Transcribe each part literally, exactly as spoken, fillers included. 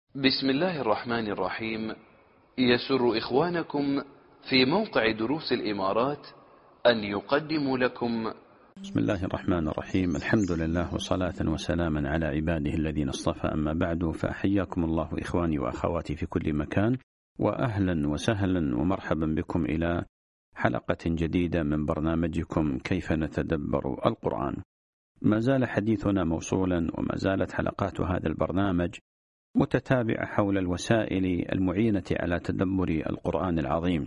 بسم الله الرحمن الرحيم. يسر إخوانكم في موقع دروس الإمارات أن يقدموا لكم. بسم الله الرحمن الرحيم. الحمد لله وصلاة وسلاما على عباده الذين اصطفى، أما بعد، فأحياكم الله إخواني وأخواتي في كل مكان، وأهلا وسهلا ومرحبا بكم إلى حلقة جديدة من برنامجكم كيف نتدبر القرآن. ما زال حديثنا موصولا وما زالت حلقات هذا البرنامج متتابعة حول الوسائل المعينة على تدبر القرآن العظيم،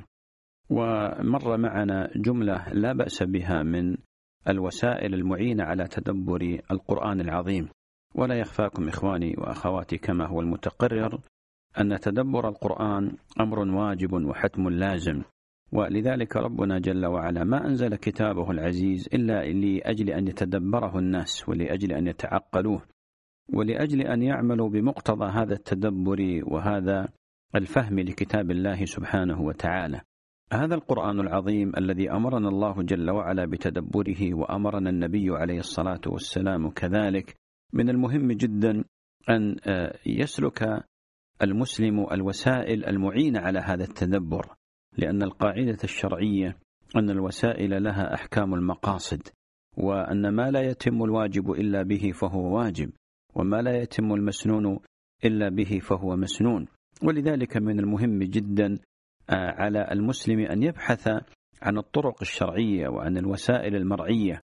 ومر معنا جملة لا بأس بها من الوسائل المعينة على تدبر القرآن العظيم. ولا يخفاكم إخواني وأخواتي كما هو المتقرر أن تدبر القرآن أمر واجب وحتم لازم، ولذلك ربنا جل وعلا ما أنزل كتابه العزيز إلا لأجل أن يتدبره الناس، ولأجل أن يتعقلوه، ولأجل أن يعملوا بمقتضى هذا التدبر وهذا الفهم لكتاب الله سبحانه وتعالى. هذا القرآن العظيم الذي أمرنا الله جل وعلا بتدبره وأمرنا النبي عليه الصلاة والسلام كذلك، من المهم جدا أن يسلك المسلم الوسائل المعينة على هذا التدبر، لأن القاعدة الشرعية أن الوسائل لها أحكام المقاصد، وأن ما لا يتم الواجب إلا به فهو واجب، وما لا يتم المسنون إلا به فهو مسنون. ولذلك من المهم جدا على المسلم أن يبحث عن الطرق الشرعية وعن الوسائل المرعية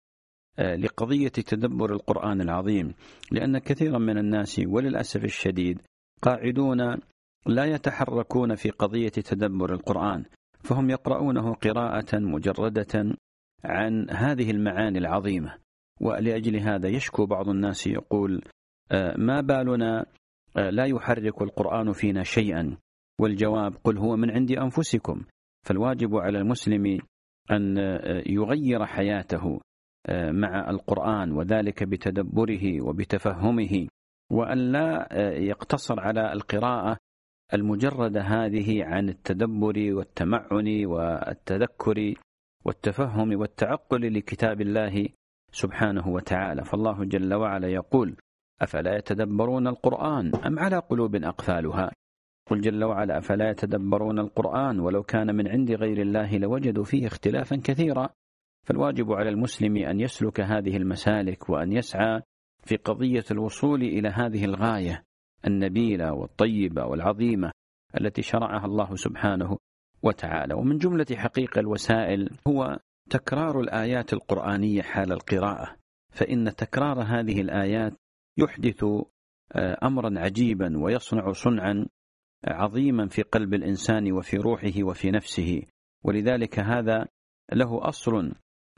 لقضية تدبر القرآن العظيم، لأن كثيرا من الناس وللأسف الشديد قاعدون لا يتحركون في قضية تدبر القرآن، فهم يقرؤونه قراءة مجردة عن هذه المعاني العظيمة. ولأجل هذا يشكو بعض الناس يقول: ما بالنا لا يحرك القرآن فينا شيئا؟ والجواب: قل هو من عند أنفسكم. فالواجب على المسلم أن يغير حياته مع القرآن، وذلك بتدبره وبتفهمه، وأن لا يقتصر على القراءة المجردة هذه عن التدبر والتمعن والتذكر والتفهم والتعقل لكتاب الله سبحانه وتعالى. فالله جل وعلا يقول: أفلا يتدبرون القرآن أم على قلوب أقفالها؟ قل جل وعلا: أفلا يتدبرون القرآن ولو كان من عند غير الله لوجدوا فيه اختلافا كثيرا. فالواجب على المسلم أن يسلك هذه المسالك وأن يسعى في قضية الوصول إلى هذه الغاية النبيلة والطيبة والعظيمة التي شرعها الله سبحانه وتعالى. ومن جملة حقيقة الوسائل هو تكرار الآيات القرآنية حال القراءة، فإن تكرار هذه الآيات يحدث أمرا عجيبا ويصنع صنعا عظيما في قلب الإنسان وفي روحه وفي نفسه. ولذلك هذا له أصل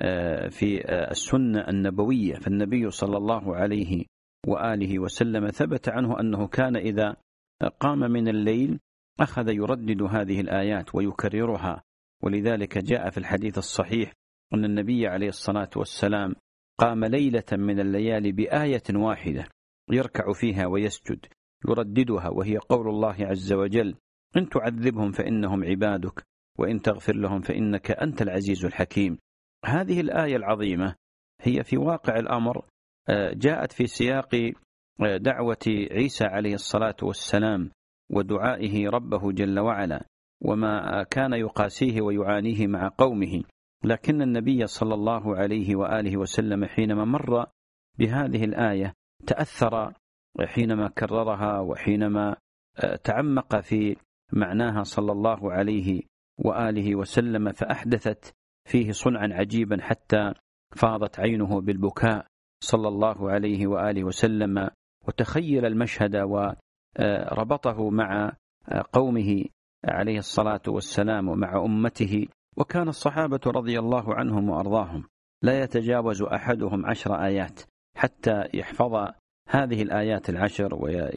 في السنة النبوية، فالنبي صلى الله عليه وآله وسلم ثبت عنه أنه كان إذا قام من الليل أخذ يردد هذه الآيات ويكررها. ولذلك جاء في الحديث الصحيح أن النبي عليه الصلاة والسلام قام ليلة من الليالي بآية واحدة يركع فيها ويسجد يرددها، وهي قول الله عز وجل: إن تعذبهم فإنهم عبادك وإن تغفر لهم فإنك أنت العزيز الحكيم. هذه الآية العظيمة هي في واقع الأمر جاءت في سياق دعوة عيسى عليه الصلاة والسلام ودعائه ربه جل وعلا، وما كان يقاسيه ويعانيه مع قومه. لكن النبي صلى الله عليه وآله وسلم حينما مر بهذه الآية تأثر حينما كررها وحينما تعمق في معناها صلى الله عليه وآله وسلم، فأحدثت فيه صنعا عجيبا حتى فاضت عينه بالبكاء صلى الله عليه وآله وسلم، وتخيل المشهد وربطه مع قومه عليه الصلاة والسلام ومع أمته. وكان الصحابة رضي الله عنهم وأرضاهم لا يتجاوز أحدهم عشر آيات حتى يحفظ هذه الآيات العشر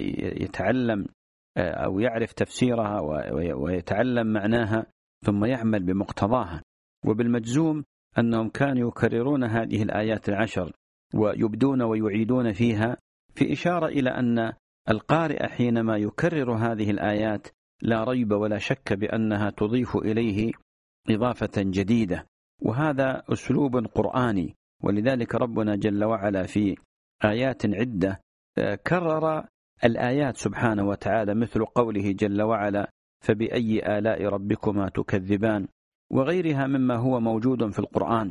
ويتعلم أو يعرف تفسيرها ويتعلم معناها ثم يعمل بمقتضاها. وبالمجزوم أنهم كانوا يكررون هذه الآيات العشر ويبدون ويعيدون فيها، في إشارة إلى أن القارئ حينما يكرر هذه الآيات لا ريب ولا شك بأنها تضيف إليه إضافة جديدة، وهذا أسلوب قرآني. ولذلك ربنا جل وعلا في آيات عدة كرر الآيات سبحانه وتعالى، مثل قوله جل وعلا: فبأي آلاء ربكما تكذبان، وغيرها مما هو موجود في القرآن.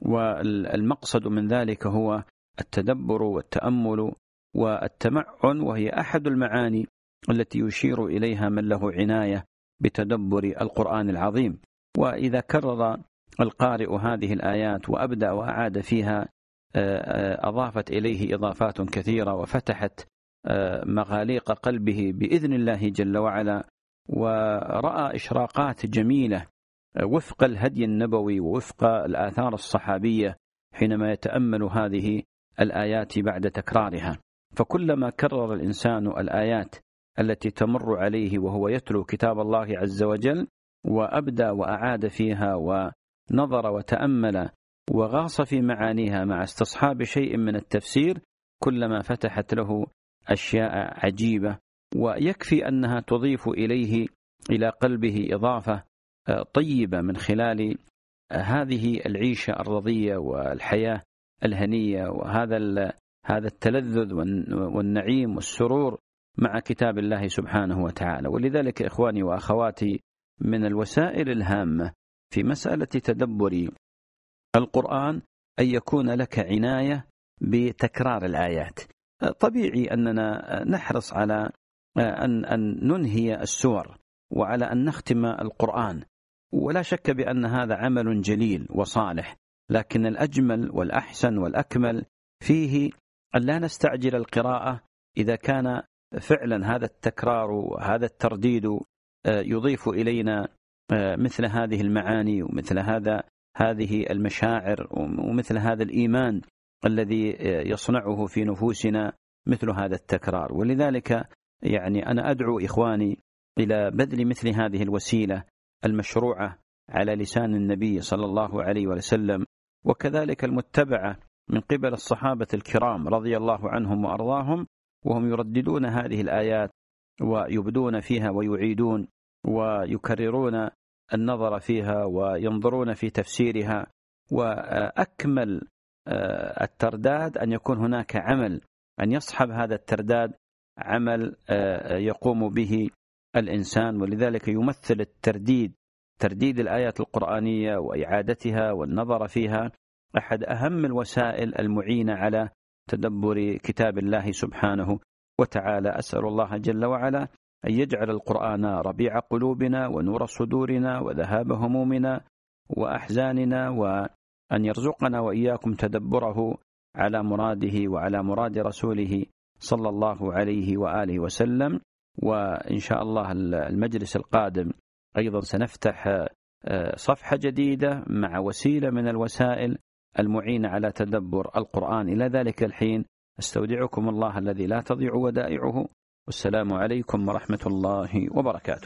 والمقصد من ذلك هو التدبر والتأمل والتمعن، وهي أحد المعاني التي يشير إليها من له عناية بتدبر القرآن العظيم. وإذا كرر القارئ هذه الآيات وأبدأ وأعاد فيها أضافت إليه إضافات كثيرة، وفتحت مغاليق قلبه بإذن الله جل وعلا، ورأى إشراقات جميلة وفق الهدي النبوي ووفق الآثار الصحابية حينما يتأمل هذه الآيات بعد تكرارها. فكلما كرر الإنسان الآيات التي تمر عليه وهو يتلو كتاب الله عز وجل، وأبدأ وأعاد فيها ونظر وتأمل وغاص في معانيها مع استصحاب شيء من التفسير، كلما فتحت له أشياء عجيبة، ويكفي أنها تضيف إليه إلى قلبه إضافة طيبة من خلال هذه العيشة الرضية والحياة الهنية، وهذا هذا التلذذ والنعيم والسرور مع كتاب الله سبحانه وتعالى. ولذلك إخواني وأخواتي، من الوسائل الهامة في مسألة تدبر القرآن أن يكون لك عناية بتكرار الآيات. طبيعي أننا نحرص على أن, أن ننهي السور وعلى أن نختم القرآن، ولا شك بأن هذا عمل جليل وصالح، لكن الأجمل والأحسن والأكمل فيه أن لا نستعجل القراءة إذا كان فعلا هذا التكرار وهذا الترديد يضيف إلينا مثل هذه المعاني ومثل هذا هذه المشاعر ومثل هذا الإيمان الذي يصنعه في نفوسنا مثل هذا التكرار. ولذلك يعني أنا أدعو إخواني إلى بذل مثل هذه الوسيلة المشروعة على لسان النبي صلى الله عليه وسلم، وكذلك المتبعة من قبل الصحابة الكرام رضي الله عنهم وأرضاهم، وهم يرددون هذه الآيات ويبدون فيها ويعيدون ويكررون النظر فيها وينظرون في تفسيرها. وأكمل الترداد أن يكون هناك عمل، أن يصحب هذا الترداد عمل يقوم به الإنسان. ولذلك يمثل الترديد ترديد الآيات القرآنية وإعادتها والنظر فيها أحد أهم الوسائل المعينة على تدبر كتاب الله سبحانه وتعالى. أسأل الله جل وعلا أن يجعل القرآن ربيع قلوبنا ونور صدورنا وذهاب همومنا وأحزاننا، وأن يرزقنا وإياكم تدبره على مراده وعلى مراد رسوله صلى الله عليه وآله وسلم. وإن شاء الله المجلس القادم أيضا سنفتح صفحة جديدة مع وسيلة من الوسائل المعينة على تدبر القرآن. إلى ذلك الحين استودعكم الله الذي لا تضيع ودائعه، والسلام عليكم ورحمة الله وبركاته.